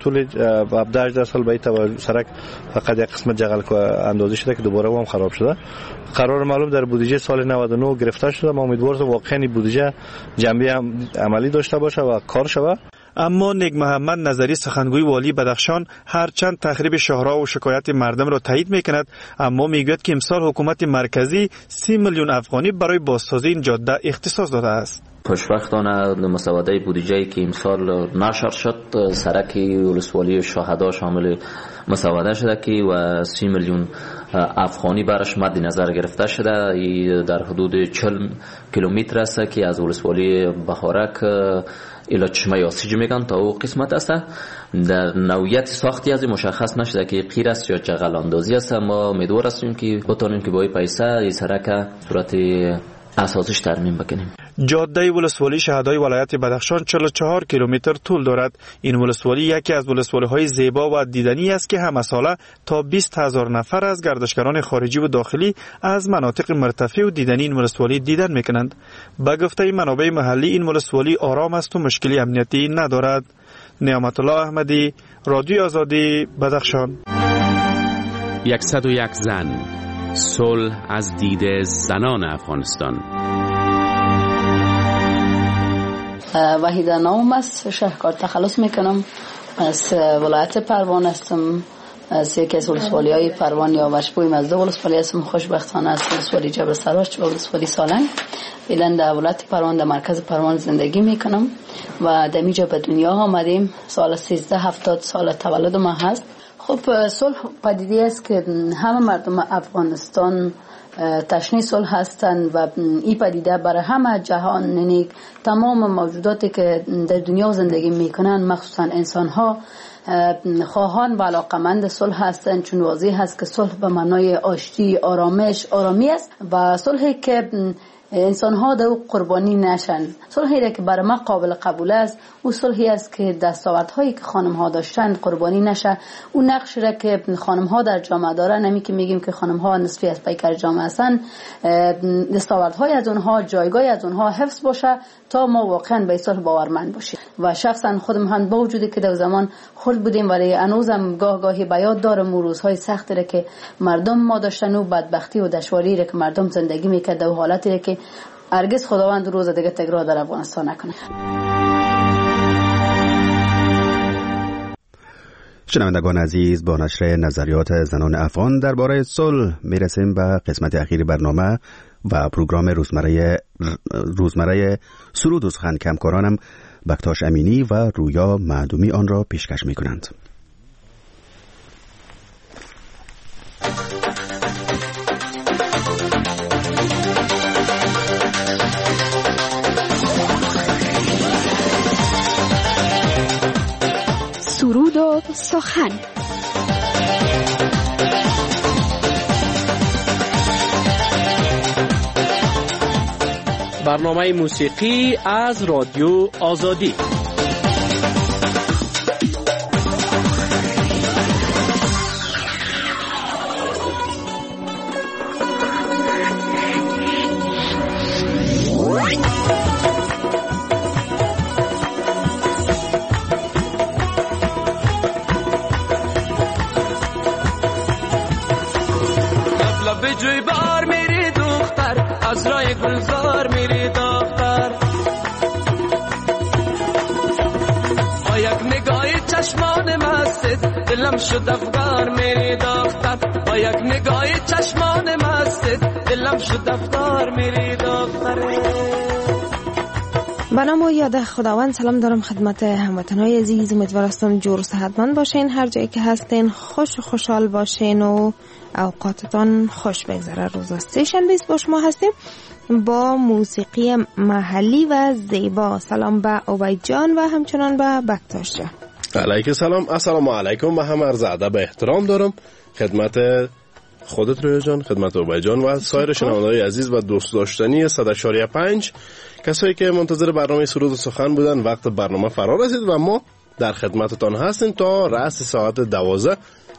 طول 17 سال به این سرک فقط یک قسمت جغل اندازی شده که دوباره هم خراب شده. قرار معلوم در بودجه سال 99 گرفته شده. ما امیدواریم واقعا بودجه جنبه عملی داشته باشه و کار شود. اما نیک محمد نظری سخنگوی والی بدخشان هرچند تخریب شهرها و شکایت مردم را تایید میکند، اما میگوید که امسال حکومت مرکزی 30 میلیون افغانی برای بازسازی این جاده اختصاص داده است. خوشبختانه مسوده بودجه‌ای که امسال نشر شد سرک ولسوالی شهدا شامل مسوده شده که و 30 میلیون افغانی برش مد نظر گرفته شده. در حدود 40 کیلومتر است که از ولسوالی بهارک الی چشمه آسیج میگن تا او قسمت است. در نوعیت ساختی از مشخص نشده که قیر است یا جغل اندازی است. ما امیدوار هستیم که بتونیم که با این پیسه این سرک صورت اساسش ترمیم بکنیم. جاده ولسوالی شهدای ولایت بدخشان 44 کیلومتر طول دارد. این ولسوالی یکی از ولسوالی‌های زیبا و دیدنی است که همه ساله تا 20,000 نفر از گردشگران خارجی و داخلی از مناطق مرتفع و دیدنی این ولسوالی دیدن میکنند. به گفته منابع محلی این ولسوالی آرام است و مشکلی امنیتی ندارد. نعمت الله احمدی، رادیو آزادی، بدخشان. 101 زن، صلح از دید زنان افغانستان. وحیده نام است، شهرکار تخلص میکنم. از ولایت پروان هستم، از یکی از ولسوالی های پروان یا وشبوی از دو ولسوالی هستم. خوشبختانه از ولسوالی جبل سراج و ولسوالی سالنگ فعلا در ولایت پروان در مرکز پروان زندگی میکنم و در اینجا به دنیا آمدیم. سال 1370 سال تولد ما هست. خب صلح پدیده است که همه مردم افغانستان تشنه صلح هستند و این پدیده برای همه جهان، یعنی تمام موجوداتی که در دنیا زندگی میکنن مخصوصا انسان ها خواهان و علاقمند صلح هستند، چون واضح هست که صلح به معنای آشتی، آرامش، آرامی است و صلحی که انسان ها در قربانی نشن. صلحی که برای ما قابل قبول است او صلحی است که دستاوردهایی که خانم ها داشتن قربانی نشه. اون نقش را که خانم ها در جامعه دارن، نمی که میگیم که خانم ها نصفی از پیکر جامعه هستن، دستاوردهای از اونها، جایگاه از اونها حفظ باشه تا ما واقعا به صلح باورمند باشیم. و شخصا خودم هم با وجودی که در زمان خرد بودیم ولی هنوزم گاهی به یاد دارم روزهای سختی را که مردم ما داشتن و بدبختی و دشواری را که مردم زندگی میکرد و حالتی را که هرگز خداوند روز دیگه تکرار در افغانستان نکنه. شنوندگان عزیز، با نشر نظریات زنان افغان درباره صلح میرسیم به قسمت اخیر برنامه و پروگرام روزمره سرود و سخن. کمکارانم بکتاش امینی و رویا معدومی آن را پیشکش میکنند. سرود و سخن. برنامه موسیقی از رادیو آزادی. جوی بار میری دختر، از رای گلزار میری دختر، با یک نگاه چشمان مست دلم شد افغان میری دختر، با یک نگاه چشمان مست دلم شد افغان میری دختر. به نام و یاد خداوند سلام دارم خدمت هموطنان عزیز. امیدوار هستم جور و صحتمند باشین، هر جایی که هستین خوش و خوشحال باشین و اوقاتتان خوش بگذره. روز استیشن بیست با شما هستیم با موسیقی محلی و زیبا. سلام به عبید جان و همچنان به بکتاش جان. علیکم سلام. السلام علیکم. و هم عرض ادب احترام دارم خدمت خودت رویا جان، خدمت عبید جان و سایر شنوندگان عزیز و دوست داشتنی 100.5 کسایی که منتظر برنامه سرود و سخن بودن. وقت برنامه فرا رسید و ما در خدمتتان هستیم تا رأس ساعت 12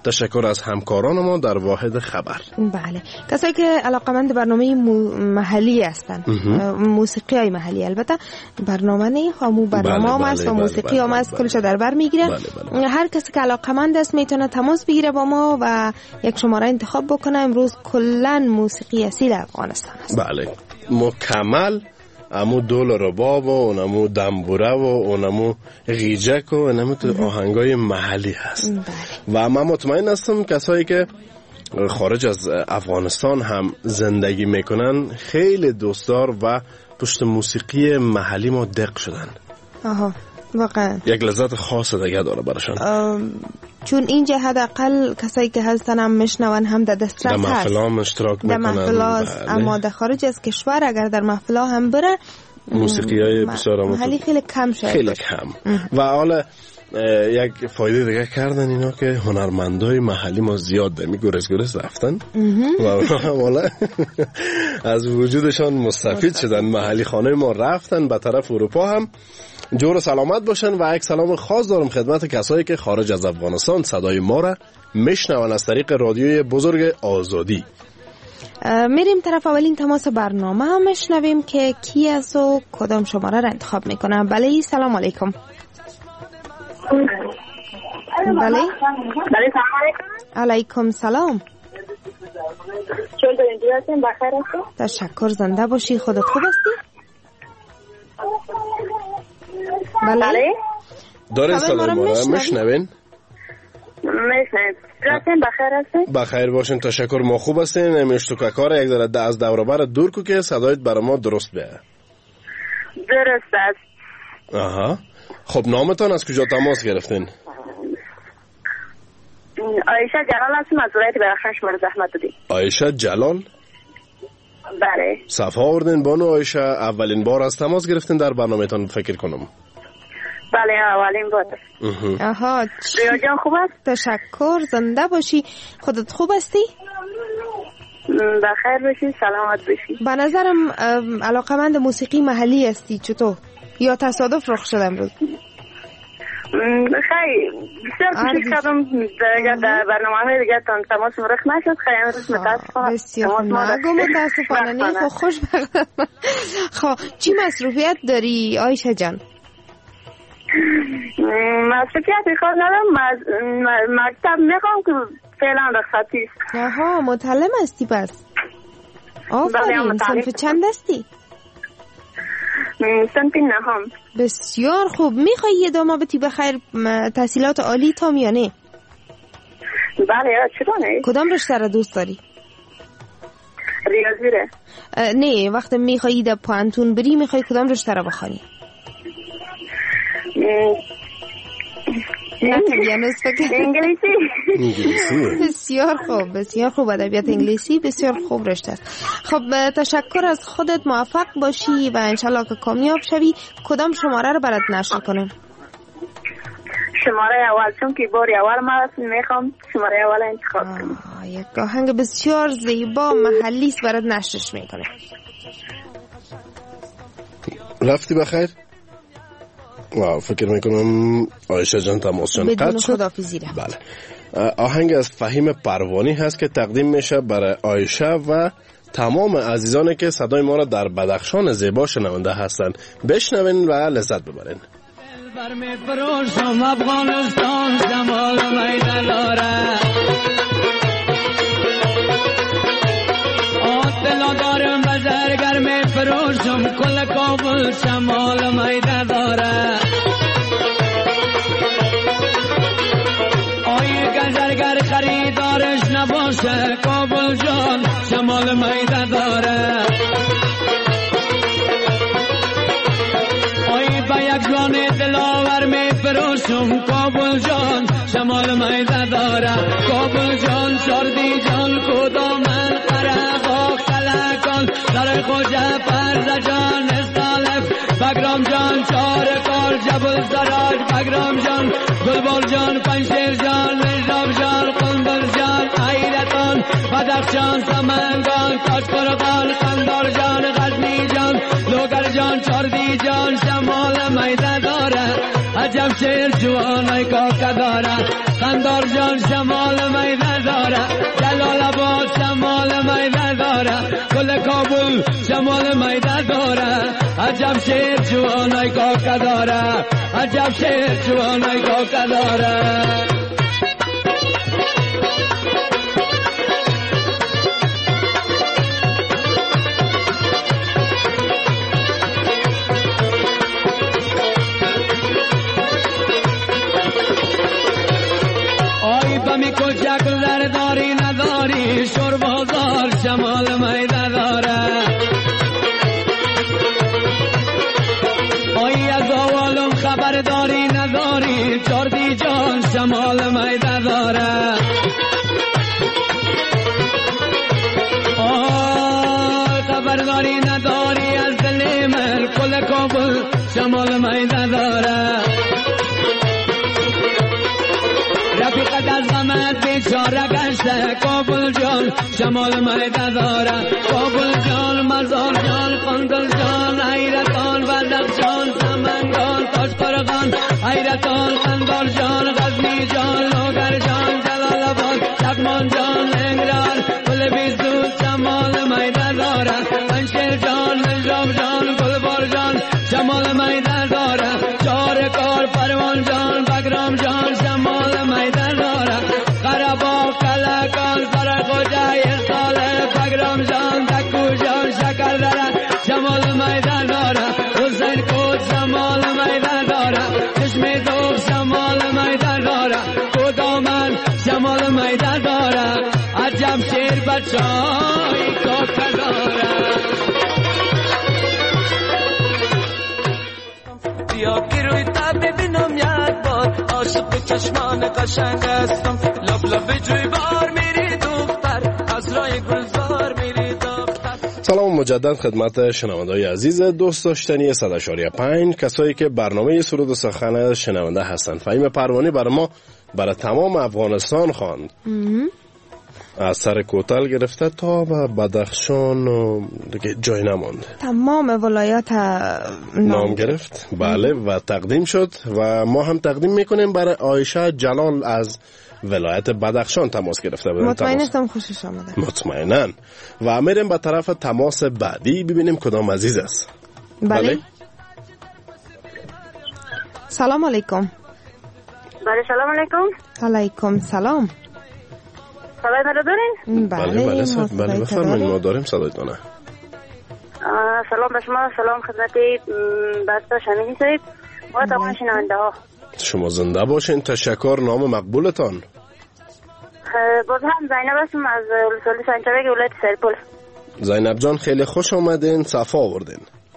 تشکر از همکاران ما در واحد خبر. بله، کسایی که علاقمند برنامه محلی هستن، موسیقی های محلی، البته برنامه نه همون برنامه هم است و موسیقی هم است، کلش در بر میگیره. هر کسی که علاقمند است میتونه تماس بگیره با ما و یک شماره انتخاب بکنه. امروز کلا موسیقی اصیل افغانستان است. بله، مکمل امو دول رباب و اونمو دنبوره و اونمو غیجک و اونمو آهنگای محلی هست. و من مطمئن هستم کسایی که خارج از افغانستان هم زندگی میکنن خیلی دوستدار و پشت موسیقی محلی ما دق شدن. آها، واقعا یک لذت خاص دیگه داره براشون، چون اینجا حداقل کسایی که هستن هم میشنون، هم در دسترس هست، در محفلام اشتراک میکنن، در محفلات. اما در خارج از کشور اگر در محفلا هم بره، موسیقی های بسیار محلی خیلی کم شد، خیلی کم. و حالا یک فایده دیگه کردن اینا که هنرمندای محلی ما زیاد دمی گرز رفتن و اونا از وجودشان مستفید شدن. محلی خانه ما رفتن به طرف اروپا. هم جور سلامت باشن. و یک سلام خاص دارم خدمت کسایی که خارج از افغانستان صدای ما را میشنون از طریق رادیوی بزرگ آزادی. میریم طرف اولین تماس برنامه هم میشنویم که کی است و کدام شماره را انتخاب میکنه. بله، سلام علیکم. بله، سلام علیکم سلام. چون دارین دیگه بخیر هستیم؟ تشکر، زنده باشی. خودت خوب هستی؟ بله، دارین صدای ما را میشنوین؟ میشنویم. راتین بخیر هستین؟ بخیر باشین، تشکر. ما خوب هستین. امیشتو که کار یک ذره از دور و بر دور کو که صدایت برای ما درست بیه. درست است. آها، خب نامتان از کجا تماس گرفتین؟ عایشه جلال هستم از ولایت بدخشان. شما زحمت دادید. عایشه جلال؟ بله. صفا آوردین بانو عایشه. اولین بار از تماس گرفتین در برنامه‌تان فکر کنم. بله، اولین بار. آها، ریا جان خوب است؟ تشکر، زنده باشی. خودت خوب هستی؟ بخیر باشی، سلامت باشی. به نظرم علاقمند موسیقی محلی هستی. چطور؟ یا تصادف رخ شد امروز؟ خیلی بسیار کوشش کردم در برنامه دیگه تماس رخ نشد. خیلی امروز متاسفانه. بسیار نگو متاسفانه نه، خب خوشبختانه. خب چی مصروفیت داری عایشه جان؟ مصروفیت خود ندارم. مکتب میخوام که فعلا رخصتی است. آها، متعلم هستی پس؟ آفرین. صنف چند هستی؟ صنف نهم. بسیار خوب. میخوایی یه دامه بتی بخیر تحصیلات عالی تا میانه؟ بله، چرا نه؟ کدام رشته را دوست داری؟ ریاضی را. نه، وقتی میخوایی در پانتون بری میخوایی کدام رشته را بخوانی؟ انگلیسی. بسیار خوب، بسیار خوب. ادبیات انگلیسی بسیار خوب رشته است. خب تشکر از خودت، موفق باشی و انشالله که کامیاب شوی. کدام شماره رو برات نشر کنم؟ شماره اول، چون که بار اول ما میخوام شماره اول انتخاب کنم. یک آهنگ بسیار زیبا محلی است برات نشرش میکنه. رفتی بخیر؟ واو، فکر میکنم عایشه جان تماسشان قطع شد. بله، آهنگ از فهیم پروانی هست که تقدیم میشه برای عایشه و تمام عزیزانی که صدای ما را در بدخشان زیبا شنونده هستند. بشنوین و لذت ببرین. برمی فروشم افغانستان جمال میدان داره، دلا دارم بزرگر می فروشم کل کابل شمال میدان داره. آی گزرگر خریدارش نباشه کابل جان شمال میدان داره. یک جان دلاور می فروشم کابل جان شمال میده داره. کابل جان شردی جان کدامن قرقا کلکان در خوجه پرز جان استالف بگرام جان چار کار جبل زراج بگرام جان گلبال جان پنشیر جان مجداب جان قندل جان ایرتان بدخشان سمنگان تاشقرغان قندار جان غزنی جان لوگر جان چاردی جان شمال میده داره. عجب شیر جوانه جوانای کاکا داره قندار جان شمال میده داره جلال آباد شمال میده داره گل کابل شمال میده داره عجب شیر جوانای کاکا داره عجب شیر جوانای کاکا داره کوچک در داری نداری شور بازار شمال میده داره آی از آوالم خبر داری نداری چاردی جان شمال میده داره آی خبر داری نداری از دل من کل کابل شمال میده داره رفیقت از غمت بیچاره گشته کابل جان شمال میده داره کابل جان مزار جان قندل جان حیرتان بدخشان سمنگان تاشقرغان حیرتان قندار جان غزنی جان لوگر جان جلال آباد چکمان جان لنگران گل بیزو شمال میده داره پنشیر جان نجاب جان گلبار جان شمال میده داره چهار کار پروان جان بگرام جان شمال میده داره قربا کلکان سرخوجه ارساله بگرام جان دکو جان شکر داره شمال میده داره حسین کود شمال میده داره چشم دوب شمال میده داره کدامن شمال میده داره عجب شیر بچای کاکا داره بیا که روی تا ببینم یک بار عاشق چشمان قشنگ هستم لب لب جوی بار میری دختر از رای گلزار میری دختر. سلام مجدد خدمت شنونده‌های عزیز دوست داشتنی 100.5 کسایی که برنامه سرود و سخن شنونده هستند. فهیم پروانی برای ما برای تمام افغانستان خواند از سر کوتل گرفته تا به بدخشان و دیگه جای نماند تمام ولایات نام گرفت بله و تقدیم شد و ما هم تقدیم میکنیم برای عایشه جلال از ولایت بدخشان تماس گرفته بودن. مطمئنم خوشش آمده. مطمئناً و میریم به طرف تماس بعدی ببینیم کدام عزیز است. بله سلام علیکم. بله سلام علیکم. علیکم سلام. صدای من رو دارین؟ بله بفرمایید ما داریم صدایتونه. سلام به شما، سلام خدمت بسته شنوندگان صاحب و تمام شنونده ها. شما زنده باشین. تشکر. نام مقبولتان؟ باز هم زینب هستم از ولسوالی سنجابک ولایت سرپل. زینب جان خیلی خوش آمدین، صفا آوردین.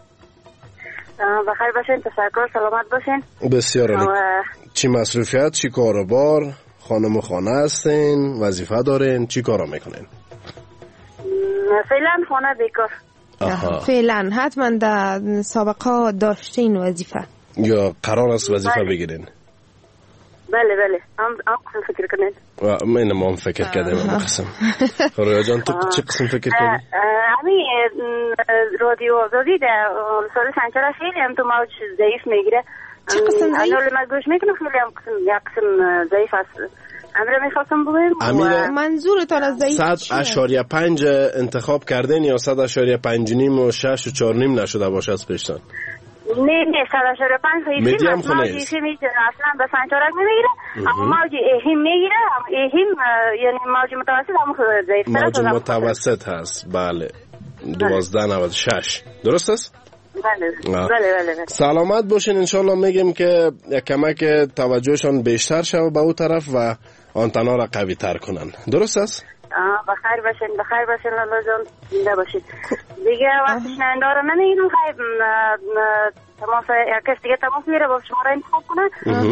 بخیر باشین، تشکر، سلامت باشین. بسیار عالی. چی مصروفیت، چی کاروبار؟ خانم و خانه هستین؟ وظیفه دارین؟ چی کارا میکنین؟ فعلا خانه بیکار. فعلا حتما در سابقه داشتین وظیفه یا قرار است وظیفه بگیرین؟ بله بله هم قسم فکر کنید. من هم فکر کردم هم قسم. رویا جان تو چه قسم فکر کردی؟ همین رادیو آزادی در سال سنچر خیلی هم تو موج ضعیف میگیره. چه قسم ضعیف؟ انا لما گوش میکنم خیلی هم قسم ضعیف است. امیر میخواستم بگویم منظورتان از ضعیف 100.5 انتخاب کردین یا 100.5 و 6 و 4 نیم نشده باشه از پیشتان؟ نه 100.5 میدیم خونه است. اصلا به سنچارک نمیگیره اما موج اهیم میگیره. اهیم یعنی موج متوسط هم ضعیف. موج متوسط هست بله 1296 درست است؟ بله. سلامت باشین انشالله. میگیم که کمک توجهشان بیشتر شود به اون طرف و آنتنا را قوی تر کنن. درست است؟ بخیر باشین لالا جان زنده باشید. دیگه وقت شنونده رو نمیگیرم خیلی تماس کس دیگه تماس میره با شما را انتخاب کنن.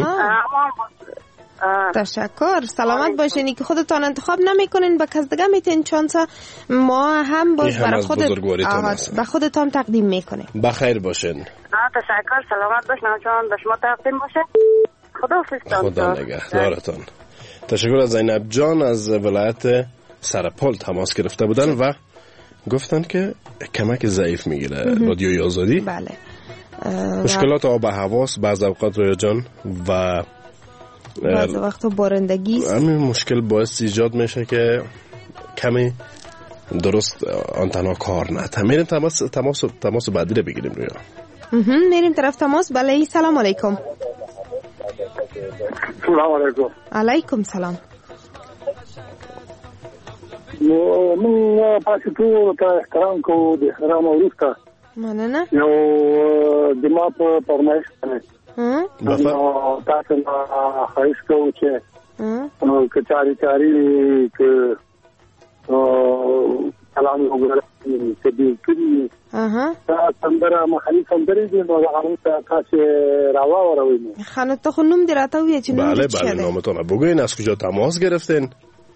تشکر. سلامت باشین که خودتان انتخاب نمیکنین به کس دیگه میتین چانس ما هم باز برای به خودتان تقدیم میکنیم. بخیر باشین. تشکر. سلامت باشین. همچنان به شما تقدیم باشه. خدا نگهدارتان. تشکر از زینب جان از ولایت سرپل تماس گرفته بودن و گفتن که کمک ضعیف میگیره رادیوی آزادی. بله. مشکلات آب و هواست بعض اوقات رویا جان و بعض وقتا بارندگی است. همین مشکل باعث ایجاد میشه که کمی درست آنتنا کار نکنه. میریم تماس بعدی رو بگیریم رویا. میریم طرف تماس. بله سلام علیکم. سلام علیکم. علیکم سلام. من پاسې ټول ته احترام کوو، د احترام وروسته مننه یو د ما په فرمایش باندې تاسو نه خواهش کوو چې که چاري که کلام وګورئ چې دې کړي دا سندره محلي سندرې دي نو هغه تاسو راوړوي. خانه ته خو نوم دی راته وی چې نوم بله بله نامتون بگوین از کجا تماس گرفتین؟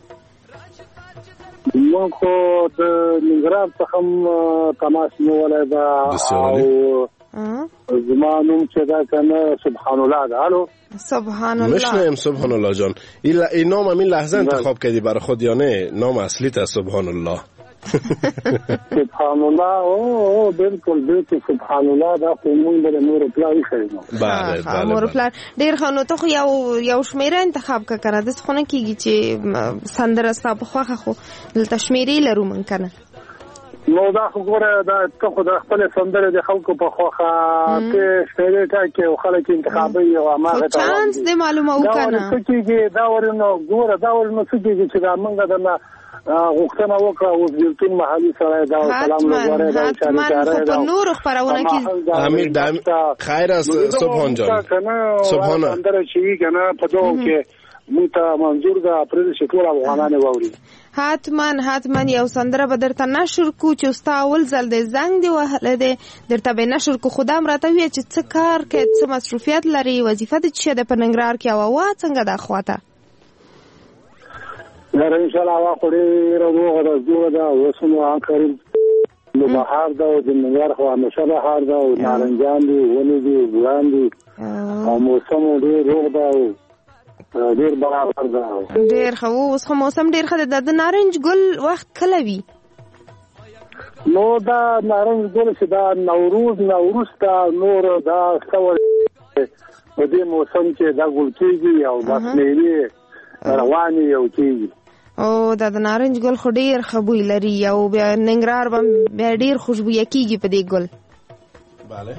من خو د ننګرهار څخه تماس نیولی ده او زما نوم چې دا کنه سبحان الله ده. الو سبحان الله. مشنیم سبحان الله جان. این نام همین لحظه انتخاب کردی برای خود یا نه نام اصلی تا سبحان الله؟ سبحان الله او بالکل سبحان الله دا خو مونږ د نور پلان خېږو. بله نور پلان ډیر خنو ته خو یو شمیره انتخاب کړه د څخه کیږي چې سندره ستاسو خوخه خو د تشمیري لرو من کنه. نو دا خو ګوره دا ته خو د خپل سندره د خلکو په خوخه ته شمیره ټاکي او خلک انتخابي او اماغه ته چانس دې معلومه وکنه. دا کیږي دا ورنو ګوره دا ورنو کیږي چې دا منګه د غوښتنه وکړه او د محلي سره دا سلام لغوره دا اشاره دا نور خبرونه کې امیر دم خیر است سبحان جان. سبحان اندر شي کنه په دوه کې مونږ منظور ده پرې شکر افغانانه ووري. حتما یو سندره به درته نشر کو چې ستا اول ځل د زنګ دی وهله دی درته به نشر کو. خدام راته وی چې څه کار کې څه مصروفیت لري وظیفه دې شه د پننګرار کې او څنګه د اخواته نر ان شاء الله واخوري روغه د زوړه دا وسمو اخرین نو بهار دا د ننګرهار خو همیشه بهار دا او نارنجان دي ونې دي ګلان دي او موسم ډېر روغ دا او ډېر برابر دا ډېر خو اوس خو موسم ډېر ښه د نارنج ګل وخت کله وي؟ نو دا نارنج ګل چې دا نوروز تا نور دا څور په دې موسم کې دا ګل کېږي او بس میوې رواني او کېږي. او دا د نارنج ګل خو ډیر خبوی لري او بیا ننګرهار به ډیر خوشبويه کیږي په دې ګل. بله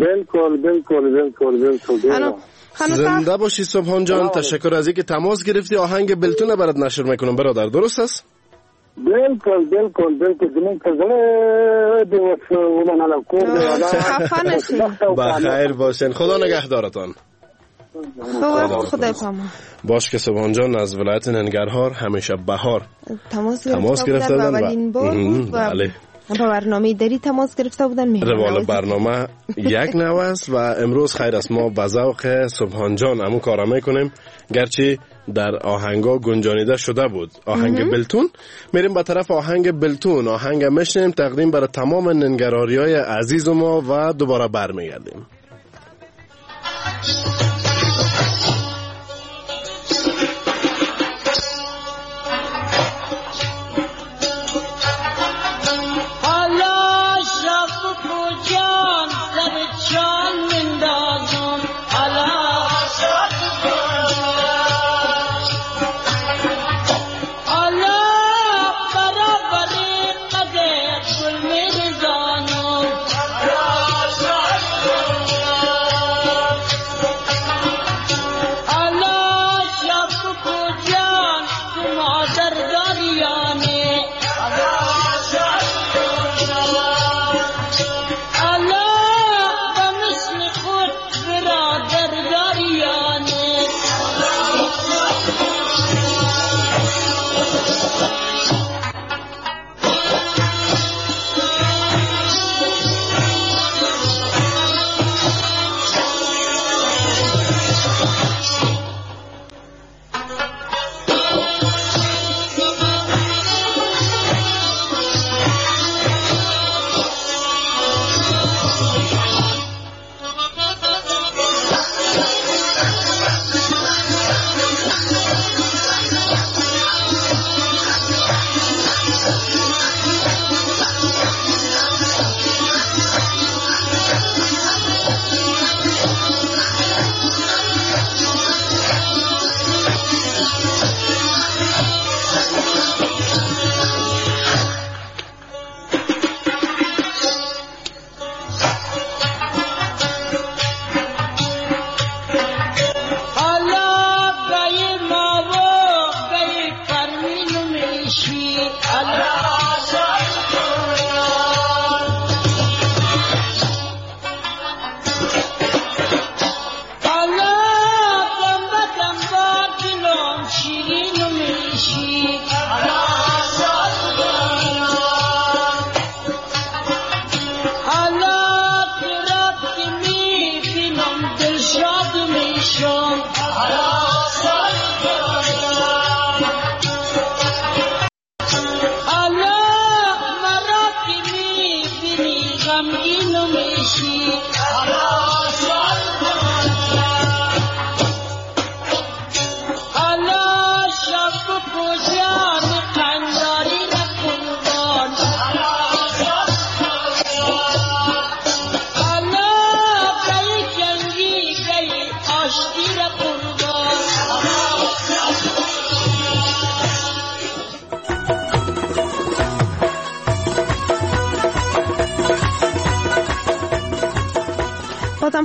بالکل زنده باشی سبحان جان. تشکر از اینکه تماس گرفتی. آهنگ بلتون برات نشر میکنم برادر، درست است؟ بالکل زمین کزله دیوست اونان علا کور بخیر باشین. خدا نگهدارتان. خدا پاما. باش که سبحان جان از ولایت ننگرهار همیشه بهار تماس گرفته بودن. بله با برنامه داری تماس گرفته بودن. روال برنامه یک نوع است و امروز خیر است ما به ذوق سبحان جان همون کارا میکنیم گرچه در آهنگا گنجانیده شده بود. آهنگ بلتون میریم به طرف آهنگ بلتون. آهنگ میشنیم تقدیم برای تمام ننگرهاریای عزیز ما و دوباره برمیگردیم.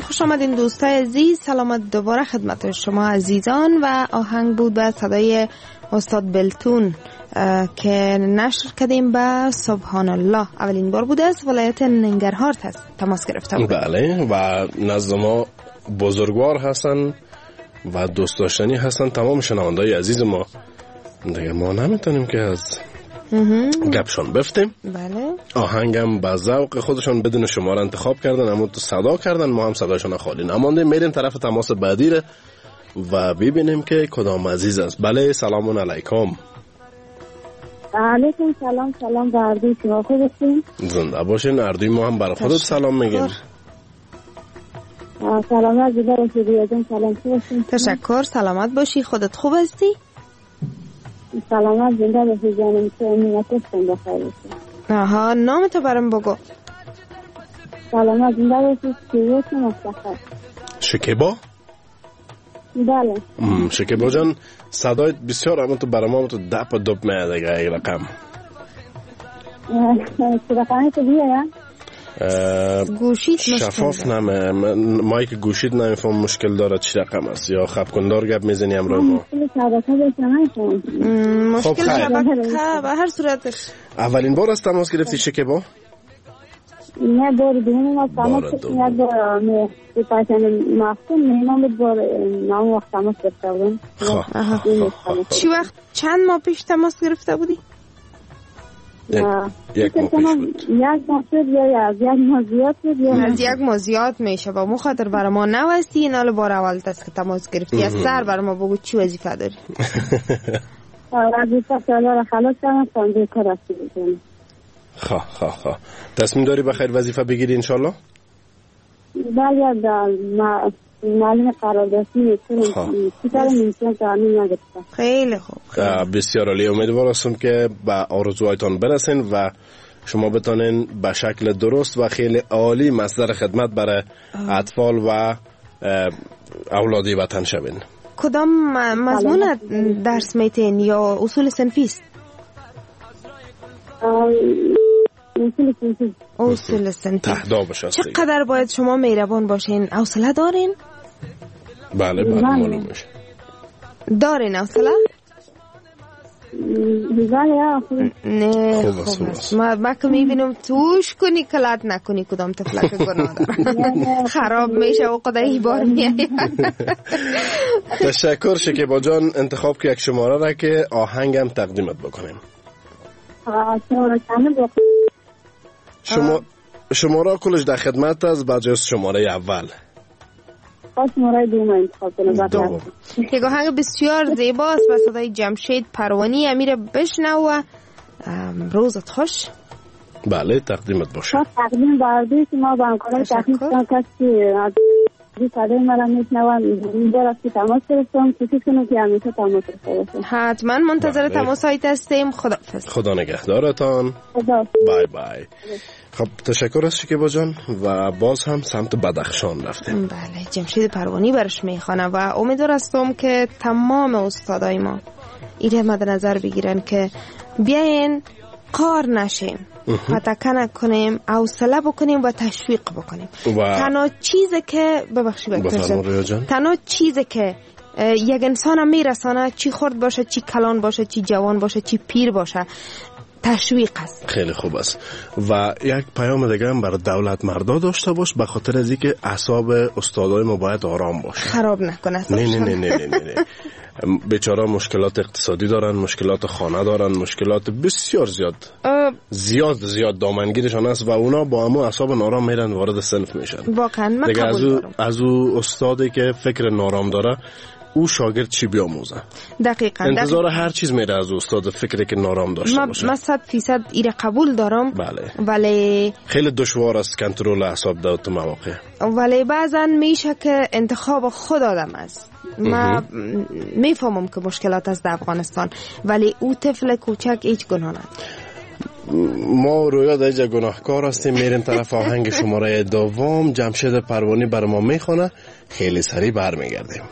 خوش آمدین دوستای عزیز. سلامت دوباره خدمت شما عزیزان. و آهنگ بود به صدای استاد بلتون که نشر کردیم به سبحان الله. اولین بار بوده از ولایت ننگرهار تماس گرفته بود. بله و نزد ما بزرگوار هستن و دوست داشتنی هستن تمام شنوندای عزیز ما. دیگه ما نمیتونیم که از گپشون بفتیم. بله. آهنگم با ذوق خودشون بدون شماره انتخاب کردن، اما تو صدا کردن، ما هم صداشون خالی نمانده. میریم طرف تماس بعدی و ببینیم که کدام عزیز است. بله سلام علیکم. علیکم سلام. سلام به اردوی شما، خوب هستین؟ زنده باشین. اردوی ما هم برای خودت سلام میگیم. سلامت باشی ریاضان. سلام، خوب هستین؟ تشکر. سلامت باشی. خودت خوب هستی؟ سلامت زنده باشی جانم. امنیت هستم بخیر باشی. آها، نام تو برام بگو. سلامت زنده باشی. شکیبا مفتخر. شکیبا؟ بله. شکیبا جان صدایت بسیار اما تو برای ما تو دپ دپ میاد دیگه. ای رقم چه رقمی تو بیایا؟ گوشیت شفاف نمه. مایک گوشیت نمیفهم مشکل داره. چی رقم است یا خبکندار گپ میزنی امروز ما؟ مشکل شبکه بشنم. مشکل شبکه به هر صورتش. اولین بار است تماس گرفتی شکیبا؟ نه بار دوم ما تماس گرفتیم. یک بار به پاسن مفتون میمون بود بار نام وقت تماس گرفته بودم. چی وقت چند ماه پیش تماس گرفته بودی؟ یک ماه پیش بود. یک ماه شد یا از یک ماه زیاد شد یا از یک ماه زیاد میشه. با مخاطر برای ما نوستی. این حال بار اول است که تماس گرفتی. از سر برای ما بگو چی وظیفه داری؟ وظیفه سالار خلاص کردم سانده کار رفتی بکنم. خواه تصمیم داری بخیر وظیفه بگیری انشالله؟ بله معلوم قراردادی خیلی خوب. بسیار عالی. امیدوار هستم که به آرزوهایتان برسین و شما بتونین به شکل درست و خیلی عالی مصدر خدمت برای اطفال و اولادی وطن شوین. کدام مضمون درس میتین یا اصول صنفی است؟ اصول صنفی. چقدر باید شما مهربان باشین؟ حوصله دارین؟ بله معلوم میشه. دارین حوصله؟ نه خوب است. ما که میبینم توش کنی کلات نکنی کدام طفلک گناه داره. خراب میشه و قدایی بار میایی. تشکر شکیبا جان. انتخاب که یک شماره را که آهنگم تقدیمت بکنیم. شماره کلش در خدمت است. بجز شماره اول شماره دوم انتخاب کنم. یک آهنگ بسیار زیباست با صدای جمشید پروانی. امیر بشنو و روزت خوش. بله تقدیمت باشه. تقدیم بردی که ما با همکارای تکنیک کسی صدای مرا میشنوند. این بار که تماس گرفتم کوشش کنم که همیشه تماس گرفته. حتما منتظر تماس هایت هستیم. خداحافظ. خدا نگهدارتان. خدا. بای بای. خب تشکر از شکیبا جان و باز هم سمت بدخشان رفتیم. بله جمشید پروانی برش میخوانه و امیدوار هستم که تمام استادای ما ایره مد نظر بگیرن که بیاین قار نشیم، پتکه نکنیم، حوصله بکنیم و تشویق بکنیم. تنها چیزی که تنها چیزی که یک انسان میرسانه، چی خرد باشه، چی کلان باشه، چی جوان باشه، چی پیر باشه، تشویق است. خیلی خوب است. و یک پیام دیگه هم برای دولت مردا داشته باش، به خاطر از اینکه اعصاب استادای ما باید آرام باشه، خراب نکنه. نه بیچاره مشکلات اقتصادی دارن، مشکلات خانه دارن، مشکلات بسیار زیاد دامنگیرشان است و اونا با همون اعصاب نارام میرن وارد صنف میشن. واقعا من قبول دارم. از او استادی که فکر نارام داره، او شاگرد چی بیاموزه؟ دقیقاً انتظار هر چیز میره از استاد فکری که نارام داشته باشه. من 100% ایره قبول دارم. بله. ولی خیلی دشوار است کنترل اعصاب در تو مواقع. ولی بعضا میشه که انتخاب خود آدم است. من میفهمم که مشکلات است در افغانستان، ولی او طفل کوچک هیچ گناه نداره. ما رویا دیجا گناهکار هستیم. میریم طرف آهنگ شماره دوم. جمشید پروانی بر ما میخونه. خیلی سریع برمیگردیم.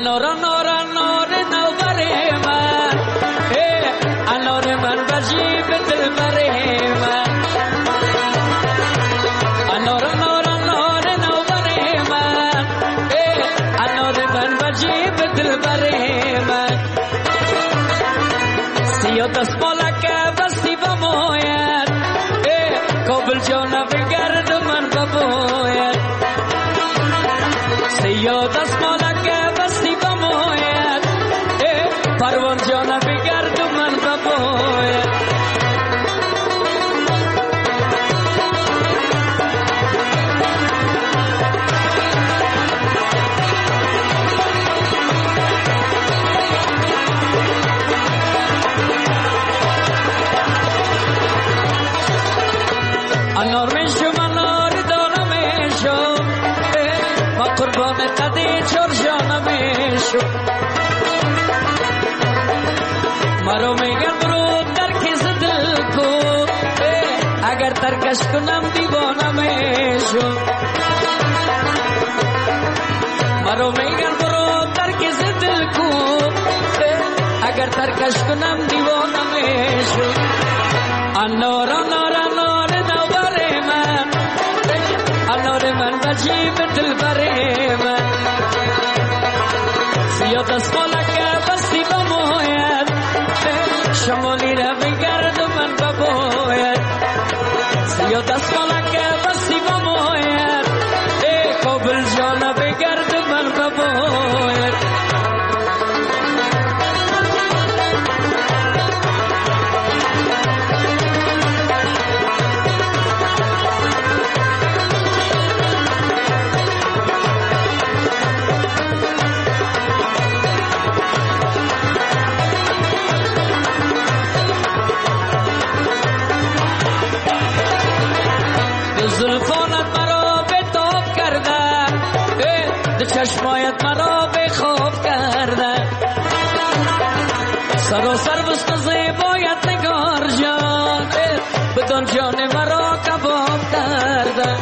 انار انار انار نوبر من انار من بجیب دلبر من انار انار انار نوبر من انار من بجیب دلبر من سیاه دستمالک بستی بماید کابل جانا بگرد من بباید سیاه دستمالک بستی بماید پروان جانا بگرد من بباید انار میشم انار دانم میشم ما قربان قدی چور جانم میشم مرا میگن برو ترکیز دل کو اگر ترکش کنم دیوانه میشم مرا میگن برو ترکیز دل کو اگر ترکش کنم دیوانه میشم انار انار انار نوبر من انار من بجیب دلبر من سیاه دستمالک بستی بماید شمالی را بگرد من بباید سیاه دستمالک بستی بماید کابل جانا بگرد من بباید زلفانت مرا به تاب کرده چشمایت مرا به خواب کرده سراسر بست زیبایت نگار جان بدان جان مرا کباب کرده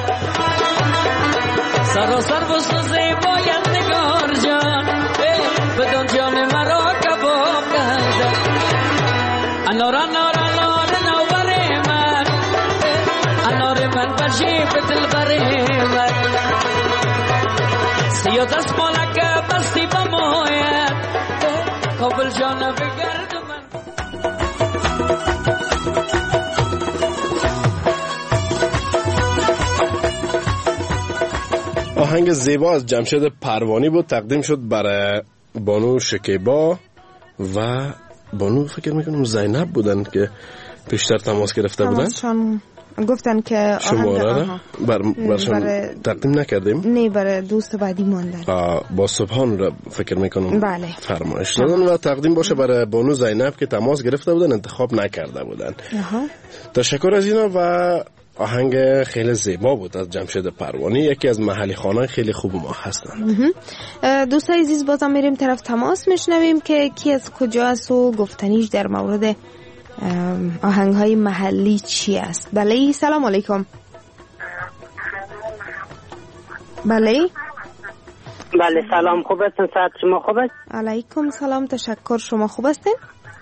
سراسر بست زیبایت نگار جان بدان جان مرا کباب کرده انار انار انار نوبر من انار من بجیب دلبر من سیاه دستمالک بستی بماید کابل جانا بگرد من آهنگ زیبا از جمشید پروانی بود، تقدیم شد برای بانو شکیبا و بانو فکر میکنم زینب بودن که پیشتر تماس گرفته بودن. گفتن که شماره برشان تقدیم نکردیم؟ نه، برای دوست بعدی ماندن. با سبحان را فکر میکنم بله فرمایش دادن و تقدیم باشه برای بانو زینب که تماس گرفته بودن، انتخاب نکرده بودن. تشکر از اینا. و آهنگ خیلی زیبا بود از جمشید پروانی، یکی از محلی خوانان خیلی خوب ما هستن. دوستای عزیز بازم میریم طرف تماس میشنویم که کی از کجا است و گفتنیش در مورد آهنگ های محلی چی است. بله سلام علیکم. بله بله سلام، خوب هستین؟ ساعت شما خوب است؟ علیکم سلام، تشکر. شما خوب هستین؟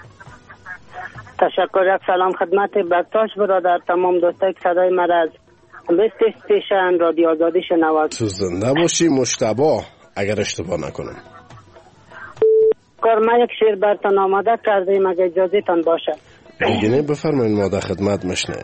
تشکر. یک سلام خدمت بکتاش برادر، تمام دوستای که صدای مرا از بیست استیشن رادیو آزادی شنوند. تو زنده باشی مجتبی، اگر اشتباه نکنم. کار ما یک شعر برتان آماده کردیم اگر اجازه تان باشه. بگینه بفرمایید، ما در خدمت مشنیم.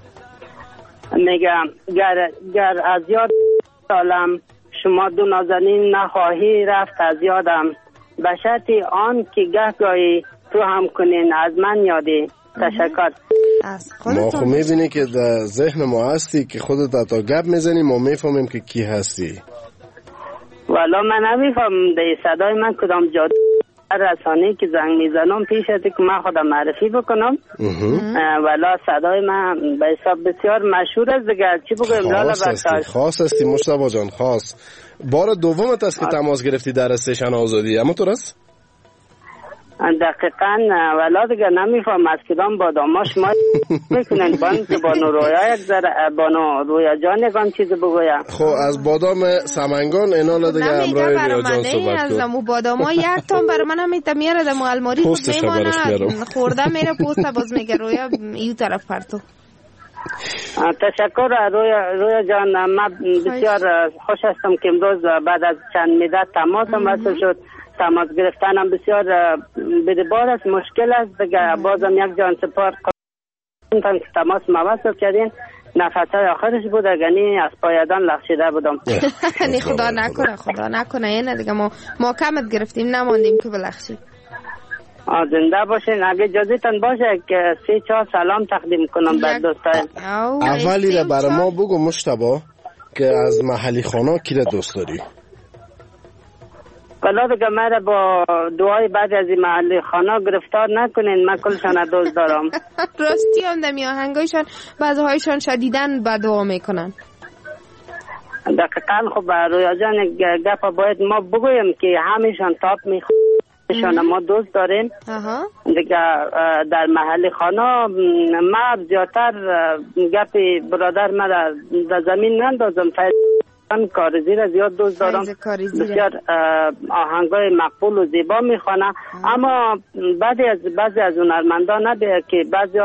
میگم گر از یاد سالم شما دو نازنین نخواهی رفت از یادم، به شرطی آن که گهگاهی تو هم کنین از من یادی. تشکر. ما خب میبینی که در ذهن ما هستی که خودت تا گپ میزنی، ما میفهمیم که کی هستی. والا من نمیفهم در صدای من کدام جاده رسانه‌ای که زنگ میزنم پیش از که من خودم معرفی بکنم. والا صدای من به حساب بسیار مشهور است دیگه، چی بگویم؟ لالا بکتاش خاص هستی مجتبی جان، خاص. بار دومت است که تماس گرفتی در استیشن آزادی، اما تو راست؟ دقیقاً ولا دیگه نمیفهم از کدام باداماش ما میکنن که بانو رویا یک ذره بانو رویا جان یکان چیز بگویم. خب از بادام سمنگان اینا دیگه همراه رویا جان صحبت از امو باداما یک تام برای من هم میره دمو الماری میمانه خورده میره پوست باز میگه رویا ایو طرف پرتو. تشکر رویا جان، من بسیار خوش هستم که امروز بعد از چند مدت تماسم وصل شد. تماس گرفتنم بسیار بدبار است، مشکل است دیگه. بازم یک جان سپار که تماس موصل کردین. نفسای آخرش بود یعنی از پایدان لغزیده بودم. نه خدا نکنه اینه دیگه ما کمت گرفتیم نماندیم که بلخشی. زنده باشین. اگه اجازهتون باشه که 3-4 سلام تقدیم کنم بر دوستای. اولی را برای ما بگو مجتبی که از محلی خانه کی را دوست داری؟ ولی دیگه مرا با دعای بعد از این محلی خانه گرفتار نکنین، من کلشان دوست دارم. راستی هم دمی آهنگایشان بعضی هایشان شدیدن با دعا میکنن. دقیقا. خب رویا جان گفت باید ما بگویم که همیشان تاپ میخوان ما دوست داریم دیگه. در محل خانه ما زیادتر گفت برادر ما در زمین نندازم، کارزی را زیاد دوست دارم. بسیار آهنگای مقبول و زیبا میخوانه، اما بعضی از هنرمندان نبیه که بعضی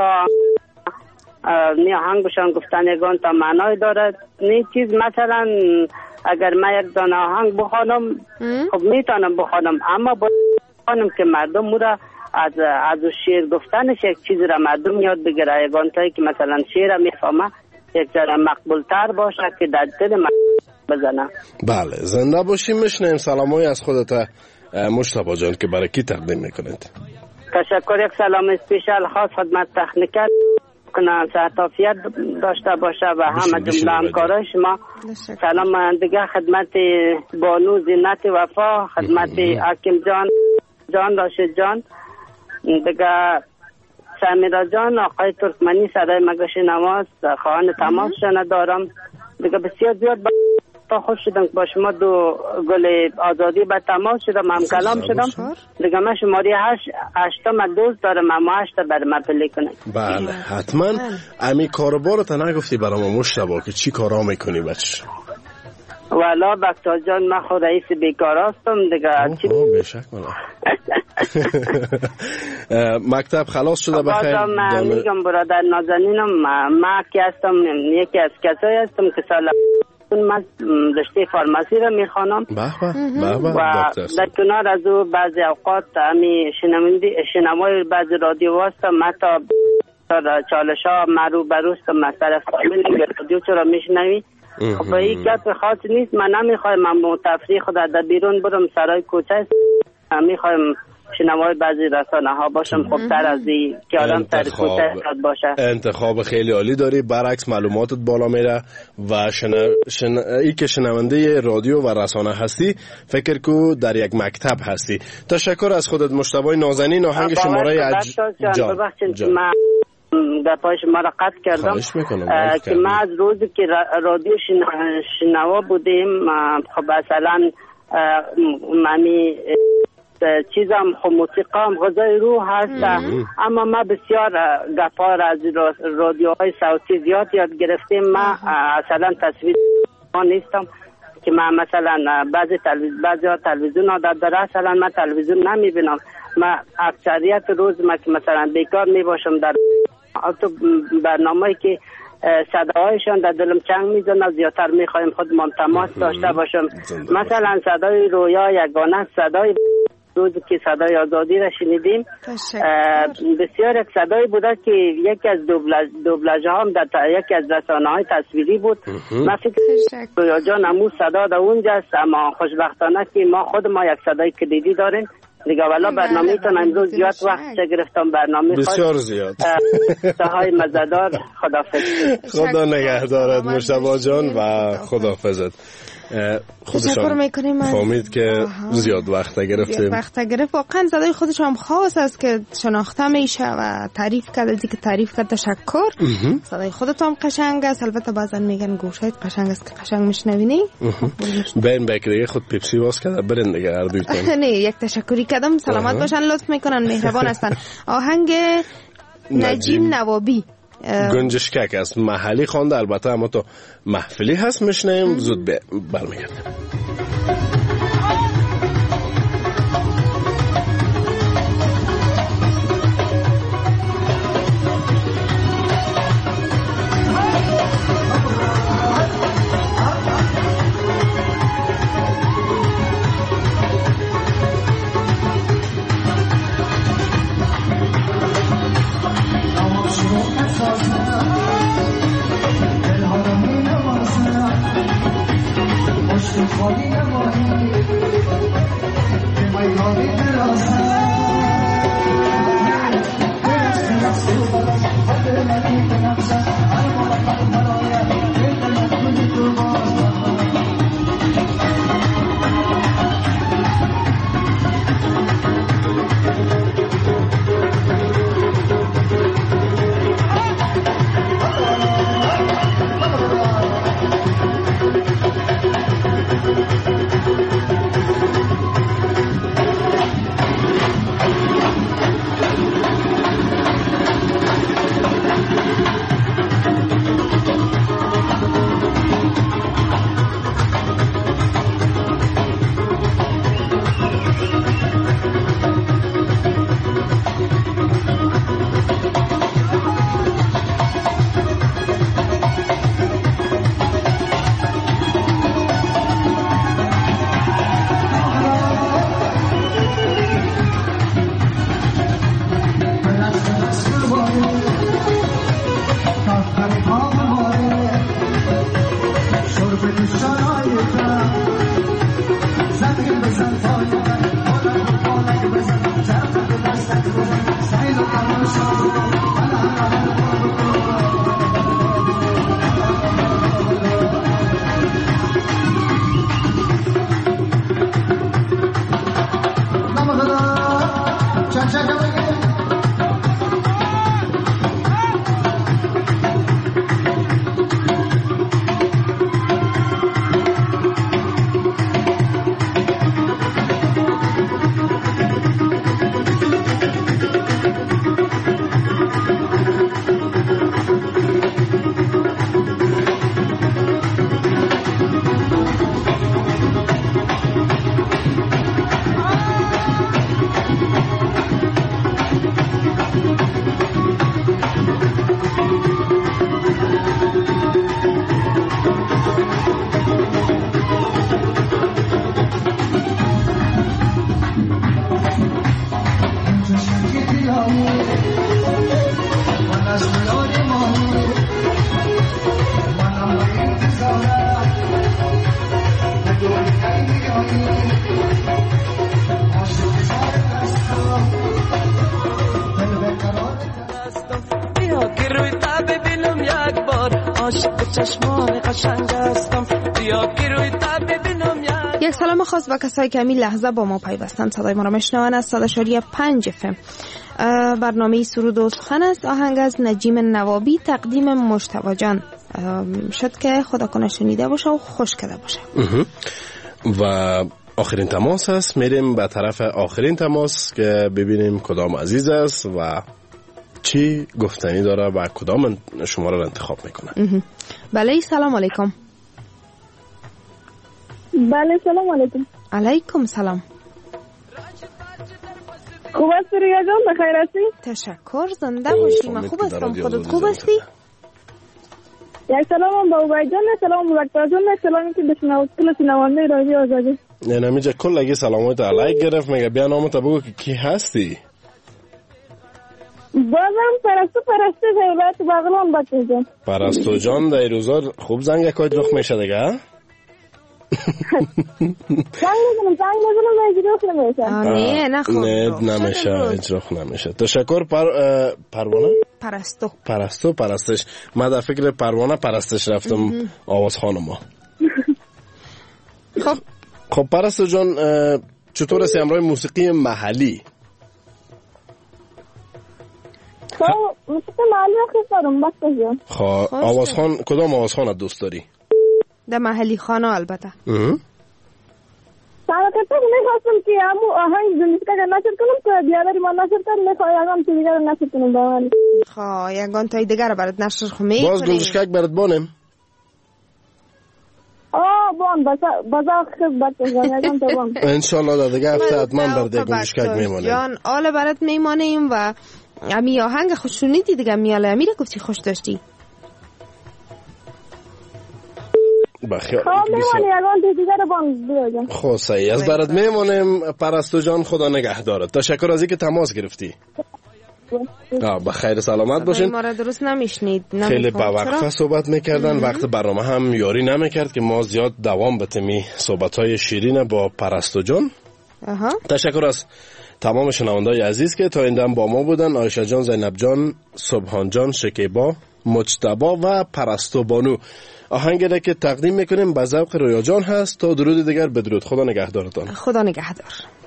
آهنگشان گفتن یگان تا معنای دارد. نه چیز مثلا اگر من یک دانه آهنگ بخوانم خب میتونم بخوانم، اما بخوانم که مردم مورا از شعر گفتنش یک چیز را مردم یاد بگیره. یگان تایی که مثلا شعر میفهمه یک جا مقبول تر باشه که در دل بزنه. بله زنده باشیم. میشنیم سلامای از خودت مجتبی جان که برای کی تقدیم میکنید؟ تشکر. یک سلام اسپیشال خاص خدمت تکنیکت کنم، صحت عافیت داشته باشه و همه جمله همکارای شما. سلام دیگه خدمت بانو زینت وفا، خدمت حکیم جان راشد جان دیگه، سمیرا جان، آقای ترکمنی صدای مگش نواز، خواهان تماس شنه دارم دیگه. بسیار زیاد خوش شدم با شما دو گل آزادی به تماس شدم، هم کلام شدم دیگه. من شماری 8 دوست دارم، اما 8 برای من پلی کنم. بله حتما. امی کاربارت نگفتی برای ما مجتبی که چی کارا میکنی بچه؟ والا بکتا جان من خود رئیس بیکار هستم دیگه. بشک مکتب خلاص شده بخیر؟ میگم برادر نازنینم، من که هستم یکی از کسایی هستم که سال من رشته فارماسی را میخوانم و در کنار از او بعضی اوقات همی شنوای بعضی رادیو هستم، حتی چالش ها مرو بروستم مثلا رادیو چرا میشنوی. خب این گپ خاص نیست، من نمیخوایم من تفریح خود در بیرون برم سرای کوچه، میخوایم شنوای بعضی رسانه ها باشم خوبتر از این که آدم سر کوچه باشه. انتخاب خیلی عالی داری، برعکس معلوماتت بالا میره و ای که شنونده رادیو و رسانه هستی فکر کو در یک مکتب هستی. تشکر از خودت مجتبی نازنین. آهنگ شماره جان من در پای شما را قطع کردم که ما از روزی که رادیو شنوا بودیم خب مثلا منی چیزم خب موسیقی هم غذای روح هست، اما ما بسیار گپار از رادیوهای صوتی زیاد یاد گرفتیم. ما اصلا تصویر نیستم که من مثلا بعضی تلویزیون ها داره، اصلا من تلویزیون نمی بینم. ما اکثریت روز ما که مثلا بیکار می باشم در برنامه‌ای که صداهایشان در دلم چنگ میزنه، زیادتر میخوایم خودمان تماس داشته باشم. مثلا صدای رویا یگانه صدای روزی که صدای آزادی را شنیدیم بسیار یک صدایی بوده که یکی از دوبلاژ هم در یکی از رسانه های تصویری بود. من فکر رویا جان امو صدا در اونجاست، اما خوشبختانه که ما خود ما یک صدای کلیدی داریم دیگه. والا برنامه تون امروز زیاد وقت گرفتم، برنامه بسیار زیاد های مزدار. خداحافظ. خدا نگهدارت مجتبی جان و خداحافظت. تشکر میکنیم. فهمید که زیاد وقت گرفتیم. وقت گرفت واقعا صدای خودش هم خاص است که شناخته میشه و تعریف کرد. که تعریف کرد تشکر. صدای خودت هم قشنگ است، البته بعضا میگن گوشت قشنگ است که قشنگ میشنوینی. بین بکری خود پیپسی واس کرده برن دیگه هر دویتون. نه یک تشکری کدام سلامت باشن، لطف میکنن، مهربان هستن. آهنگ نجیم نوابی گنجشکک است، محلی خوانده، البته اما تو محفلی هست، میشنیم زود برمیگردیم. یک سلام خاص به کسایی که همین لحظه با ما پیوستن، صدای ما را میشنون از 100.5 FM. برنامه سرود و سخن است، آهنگ از نجیم نوابی، تقدیم مجتبی جان. شد که خدا کنه شنیده باشه و خوش کرده باشه. و آخرین تماس است، میریم به طرف آخرین تماس که ببینیم کدام عزیز است و چی گفتنی داره و کدام شما را انتخاب میکنه. بله سلام علیکم. بله سلام علیکم. علیکم سلام. خوب هستی ریا جان؟ بخیر هستی؟ تشکر، زنده باشی. من خوب هستم، خودت خوب هستی؟ یک سلام با عبای جان، سلام مبکتا جان، سلامی که بشنوید کل شنونده رادیو آزادی. نه نمیجا کل اگه سلامات علیک گرفت، مگه بیا نامت بگو که کی هستی؟ بازم پرستو حیولت بغلان بچه جان. پرستو جان در روزا خوب زنگ اکاید رخ میشه دیگه؟ زنگ بزنم اجراخ نمیشه. نه نمیشه، اجراخ نمیشه. تشکر پروانه؟ پرستش. من در فکر پروانه پرستش رفتم آواز خانم. خب پرستو جان چطور هستی امروز موسیقی محلی؟ موسیقی محلی خیلی دارم بسته جان. خب آوازخان کدام آوازخان دوست داری؟ در محلی خانه البته. سلام البته میخواستم که همون آهنگ زندگی اگر نشد کنم که بیادری ما نشد کنم میخوایم که دیگر نشد کنم با من یگان تای دیگر برات نشر خو میکنیم باز گلشکک برات بانم بان بازا خدمت یگان تا بان انشالله در دیگه هفته حتما برات گلشکک میمانیم جان آل برات میمانیم و امی آهنگ خوش شنیدی دیگه میاله امیره گفتی خوش داشتی بخیر میمانی یگان تا دیگر بان بیاجان خب صحیح از برات میمانیم پرستو جان خدا نگهدارت تشکر از اینکه تماس گرفتی بخیر سلامت باشین ما را درست نمیشنید خیلی با وقفه صحبت میکردن وقت برنامه هم یاری نمیکرد که ما زیاد دوام بتمی صحبت های شیرین با پرستو جان تشکر از تمام شنوندای عزیز که تا این دم با ما بودن عایشه جان زینب جان سبحان جان شکیبا مجتبا و پرستو بانو آهنگی که تقدیم میکنیم به ذوق رویا جان هست تا درود دیگر بدرود خدا نگهدارتان خدا نگهدار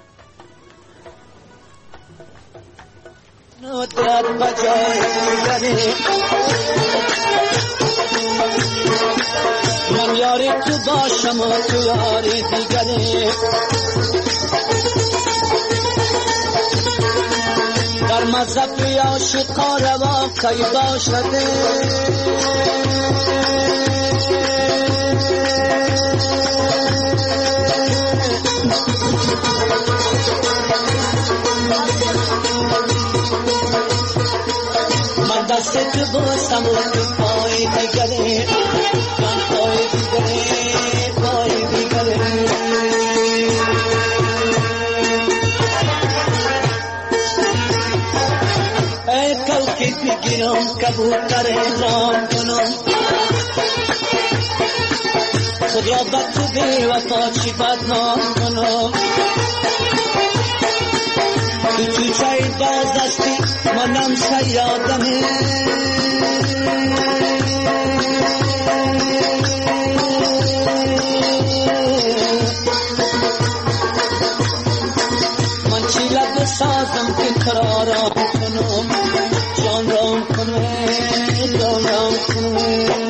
من یاری تو باشم و تو یاری دیگری در مذهبی عاشقا روا کی باشده من دست تو بستم و تو پای دیگری جان پای دیگری پای دیگری ای کلکی بگیرم کبوتر رام کنم خود را بد تو بی وفا چی بدنام کنم تو چوچه باز دستی منم سیادمه من چی لب سازم که قرارم کنم جان رام کنم جان رام کنم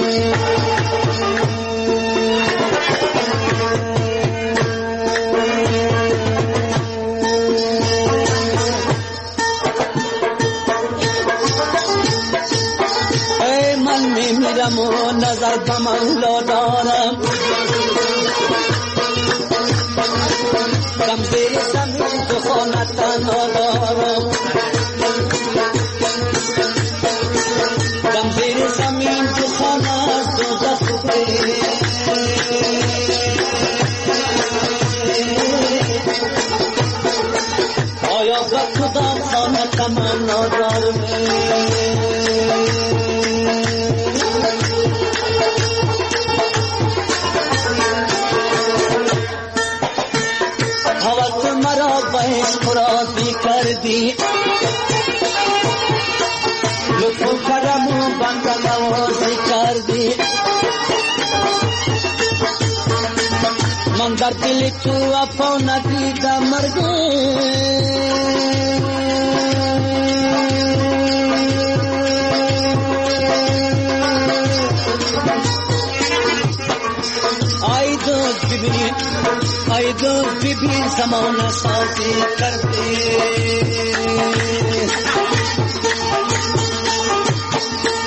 میرم و نظر به مولا دارم دم زیر زمین تو خانه تنها دارم دم زیر زمین تو خانه از دوزخ آیا به کدام خانه تمنا دارم راضی کردی لطف و کرم و بنده نوازی کردی من در دل تو وفا ندیدم مرگی ای دوست ببین ای دوست ببین زمان سازی کردی